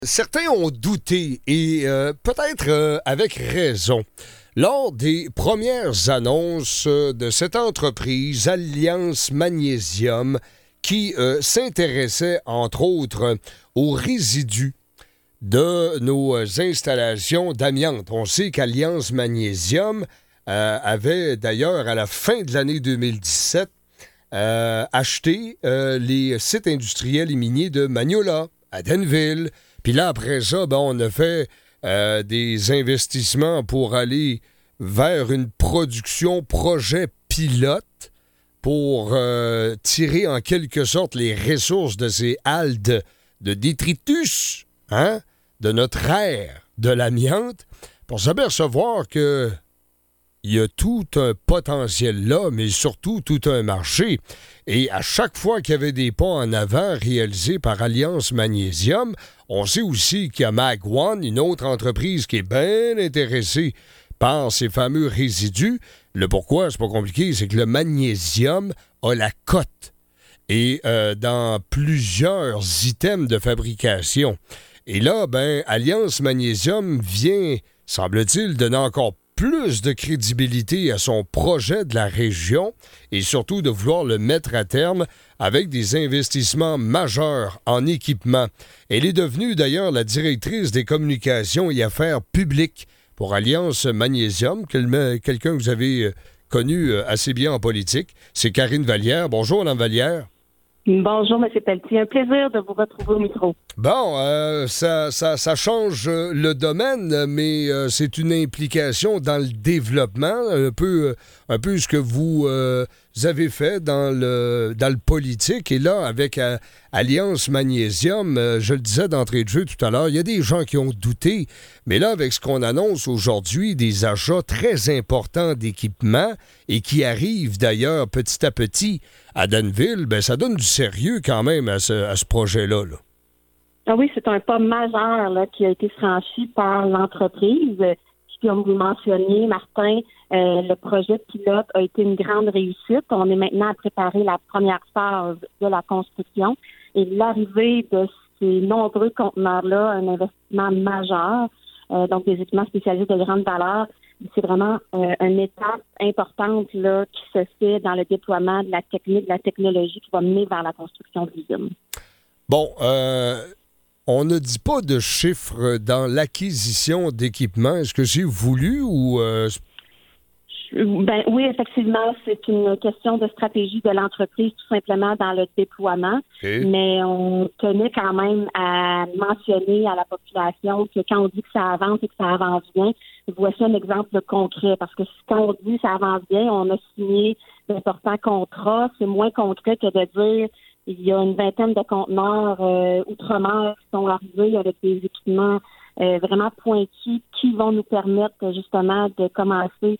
Certains ont douté, et peut-être avec raison, lors des premières annonces de cette entreprise, Alliance Magnésium, qui s'intéressait, entre autres, aux résidus de nos installations d'amiante. On sait qu'Alliance Magnésium avait d'ailleurs, à la fin de l'année 2017, acheté les sites industriels et miniers de Magnolia, à Denville. Puis là, après ça, on a fait des investissements pour aller vers une production projet pilote pour tirer en quelque sorte les ressources de ces haldes de détritus, de notre ère de l'amiante, pour s'apercevoir que il y a tout un potentiel là, mais surtout tout un marché. Et à chaque fois qu'il y avait des pas en avant réalisés par Alliance Magnésium, on sait aussi qu'il y a Mag One, une autre entreprise qui est bien intéressée par ces fameux résidus. Le pourquoi, c'est pas compliqué, c'est que le magnésium a la cote. Et dans plusieurs items de fabrication. Et là, Alliance Magnésium vient, semble-t-il, donner encore plus de crédibilité à son projet de la région et surtout de vouloir le mettre à terme avec des investissements majeurs en équipement. Elle est devenue d'ailleurs la directrice des communications et affaires publiques pour Alliance Magnésium, quelqu'un que vous avez connu assez bien en politique. C'est Karine Vallière. Bonjour, Mme Vallière. Bonjour, M. Pelletier. Un plaisir de vous retrouver au micro. Bon, ça change le domaine, mais c'est une implication dans le développement, un peu ce que vous avez fait dans le politique. Et là, avec Alliance Magnésium, je le disais d'entrée de jeu tout à l'heure, il y a des gens qui ont douté, mais là, avec ce qu'on annonce aujourd'hui, des achats très importants d'équipements et qui arrivent d'ailleurs petit à petit à Denville, ça donne du sérieux quand même à ce projet-là. Là. Ah oui, c'est un pas majeur là, qui a été franchi par l'entreprise. Comme vous le mentionniez, Martin, le projet pilote a été une grande réussite. On est maintenant à préparer la première phase de la construction et l'arrivée de ces nombreux conteneurs-là, un investissement majeur, donc des équipements spécialisés de grande valeur. C'est vraiment une étape importante là, qui se fait dans le déploiement de la technique, de la technologie qui va mener vers la construction de l'usine. Bon, on ne dit pas de chiffres dans l'acquisition d'équipements. Est-ce que c'est voulu ou... oui, effectivement, c'est une question de stratégie de l'entreprise, tout simplement dans le déploiement. Okay. Mais on tenait quand même à mentionner à la population que quand on dit que ça avance et que ça avance bien, voici un exemple concret. Parce que quand on dit que ça avance bien, on a signé d'importants contrats. C'est moins concret que de dire il y a une vingtaine de conteneurs outre-mer qui sont arrivés avec des équipements vraiment pointus qui vont nous permettre justement de commencer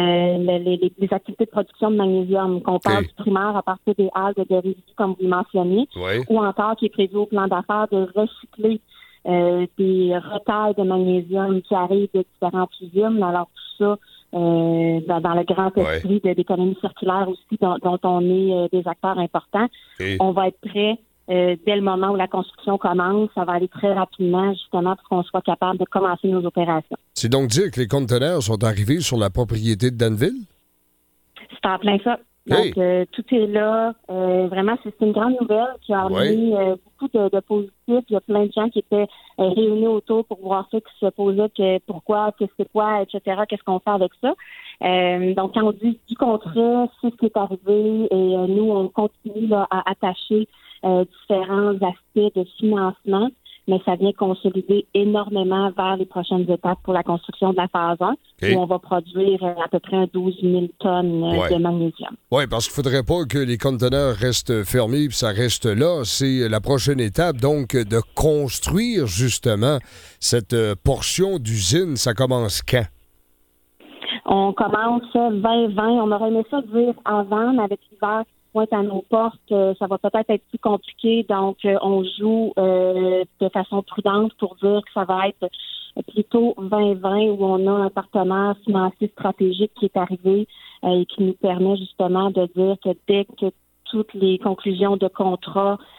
les activités de production de magnésium, qu'on parle du primaire à partir des algues de résidus, comme vous le mentionnez, ou encore qui est prévu au plan d'affaires de recycler des retails de magnésium qui arrivent de différentes usines. Alors tout ça, dans le grand esprit de l'économie circulaire aussi, dont on est des acteurs importants, on va être prêt dès le moment où la construction commence. Ça va aller très rapidement, justement, pour qu'on soit capable de commencer nos opérations. C'est donc dire que les conteneurs sont arrivés sur la propriété de Denville? C'est en plein ça. Donc, tout est là. Vraiment, c'est une grande nouvelle qui a amené beaucoup de positifs. Il y a plein de gens qui étaient réunis autour pour voir ça, qui se posaient que pourquoi, qu'est-ce que c'est quoi, etc., qu'est-ce qu'on fait avec ça. Donc, quand on dit du contrat, c'est ce qui est arrivé et nous, on continue là, à attacher différents aspects de financement, mais ça vient consolider énormément vers les prochaines étapes pour la construction de la phase 1, où on va produire à peu près 12 000 tonnes de magnésium. Oui, parce qu'il ne faudrait pas que les conteneurs restent fermés et ça reste là. C'est la prochaine étape, donc, de construire justement cette portion d'usine. Ça commence quand? On commence 2020. On aurait aimé ça dire avant, mais avec l'hiver pointe à nos portes, ça va peut-être être plus compliqué. Donc, on joue de façon prudente pour dire que ça va être plutôt 2020 où on a un partenaire financier stratégique qui est arrivé et qui nous permet justement de dire que dès que toutes les conclusions de contrat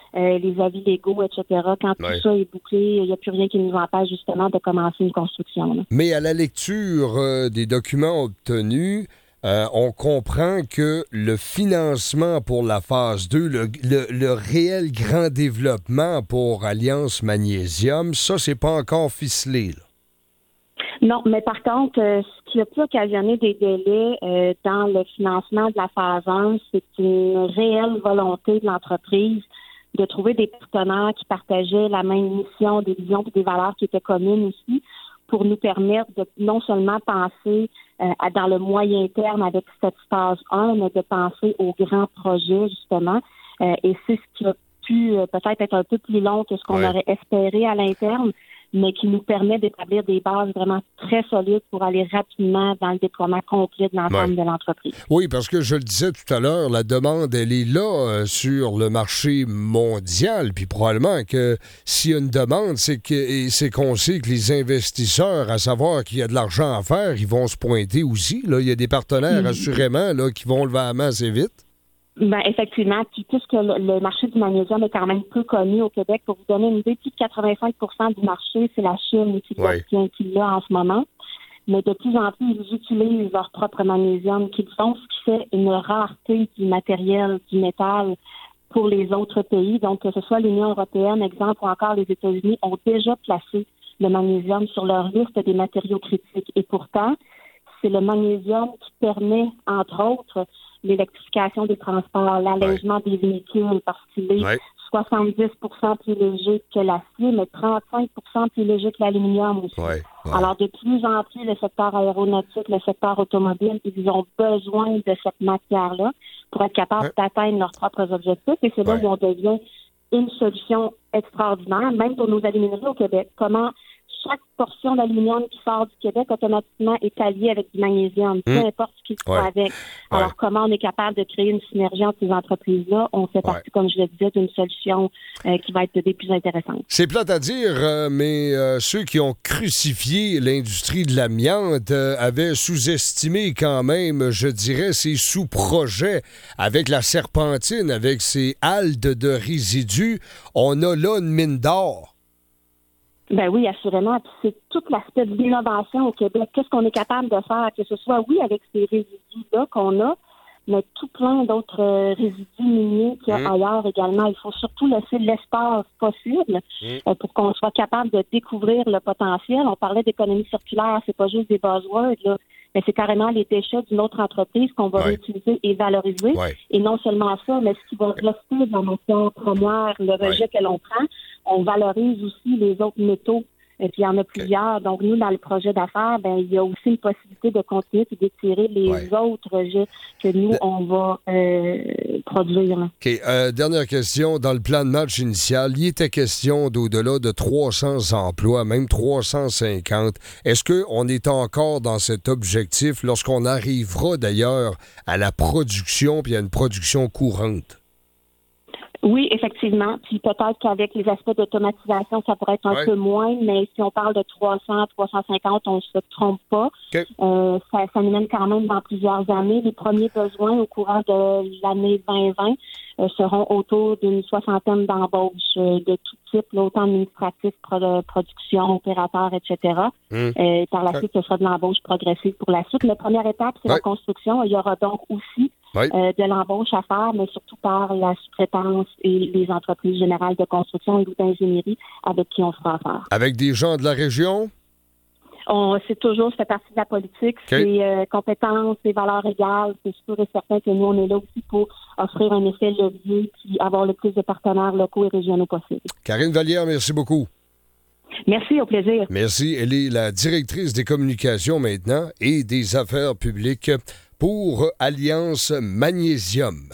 les avis légaux, etc. Quand tout ça est bouclé, il n'y a plus rien qui nous empêche justement de commencer une construction. Là. Mais à la lecture des documents obtenus, on comprend que le financement pour la phase 2, le réel grand développement pour Alliance Magnésium, ça, c'est pas encore ficelé, là. Non, mais par contre, ce qui a pu occasionner des délais dans le financement de la phase 1, c'est une réelle volonté de l'entreprise de trouver des partenaires qui partageaient la même mission, des visions et des valeurs qui étaient communes aussi, pour nous permettre de non seulement penser dans le moyen terme avec cette phase 1, mais de penser aux grands projets, justement. Et c'est ce qui a pu peut-être être un peu plus long que ce qu'on aurait espéré à l'interne, mais qui nous permet d'établir des bases vraiment très solides pour aller rapidement dans le déploiement complet de l'ensemble de l'entreprise. Oui, parce que je le disais tout à l'heure, la demande, elle est là sur le marché mondial, puis probablement que s'il y a une demande, c'est qu'on sait que les investisseurs, à savoir qu'il y a de l'argent à faire, ils vont se pointer aussi. Là, il y a des partenaires, assurément, là, qui vont lever la main assez vite. Ben effectivement, puis puisque le marché du magnésium est quand même peu connu au Québec, pour vous donner une idée, plus de 85% du marché, c'est la Chine qui l'a en ce moment. Mais de plus en plus, ils utilisent leur propre magnésium qu'ils font, ce qui fait une rareté du matériel, du métal pour les autres pays. Donc, que ce soit l'Union européenne, exemple, ou encore les États-Unis, ont déjà placé le magnésium sur leur liste des matériaux critiques. Et pourtant, c'est le magnésium qui permet, entre autres, l'électrification des transports, l'allègement des véhicules, parce qu'il est 70% plus léger que l'acier, mais 35% plus léger que l'aluminium aussi. Alors, de plus en plus, le secteur aéronautique, le secteur automobile, ils ont besoin de cette matière-là pour être capables d'atteindre leurs propres objectifs. Et c'est là où on devient une solution extraordinaire, même pour nos alumineries au Québec. Comment chaque portion d'aluminium qui sort du Québec, automatiquement, est alliée avec du magnésium, peu importe ce qui se fait avec. Alors, comment on est capable de créer une synergie entre ces entreprises-là? On fait partie, comme je le disais, d'une solution qui va être des plus intéressantes. C'est plate à dire, mais ceux qui ont crucifié l'industrie de l'amiante avaient sous-estimé quand même, je dirais, ces sous-projets avec la serpentine, avec ces haldes de résidus. On a là une mine d'or. Ben oui, assurément. Puis c'est tout l'aspect de l'innovation au Québec. Qu'est-ce qu'on est capable de faire? Que ce soit, oui, avec ces résidus-là qu'on a, mais tout plein d'autres résidus miniers qu'il y a ailleurs également. Il faut surtout laisser l'espace possible pour qu'on soit capable de découvrir le potentiel. On parlait d'économie circulaire, c'est pas juste des buzzwords, là, mais c'est carrément les déchets d'une autre entreprise qu'on va réutiliser et valoriser. Et non seulement ça, mais ce qui va rester dans notre matière première, le rejet que l'on prend, on valorise aussi les autres métaux. Et puis, il y en a plusieurs. Donc, nous, dans le projet d'affaires, ben, il y a aussi une possibilité de continuer et d'étirer les autres rejets que nous, on va produire. OK. Dernière question. Dans le plan de match initial, il était question d'au-delà de 300 emplois, même 350. Est-ce qu'on est encore dans cet objectif lorsqu'on arrivera d'ailleurs à la production puis à une production courante? Oui, effectivement. Puis peut-être qu'avec les aspects d'automatisation, ça pourrait être un peu moins, mais si on parle de 300, 350, on ne se trompe pas. Ça nous mène quand même dans plusieurs années. Les premiers besoins au courant de l'année 2020 seront autour d'une 60aine d'embauches de tout type, là, autant administratif, production, opérateur, etc. Par la suite, ce sera de l'embauche progressive pour la suite. La première étape, c'est la construction. Il y aura donc aussi de l'embauche à faire, mais surtout par la sous-traitance et les entreprises générales de construction et d'ingénierie avec qui on fera affaire. Avec des gens de la région? C'est toujours, ça fait partie de la politique, c'est compétences et valeurs égales. C'est sûr et certain que nous, on est là aussi pour offrir un effet levier puis avoir le plus de partenaires locaux et régionaux possible. Karine Vallière, merci beaucoup. Merci, au plaisir. Merci. Elle est la directrice des communications maintenant et des affaires publiques pour Alliance Magnésium.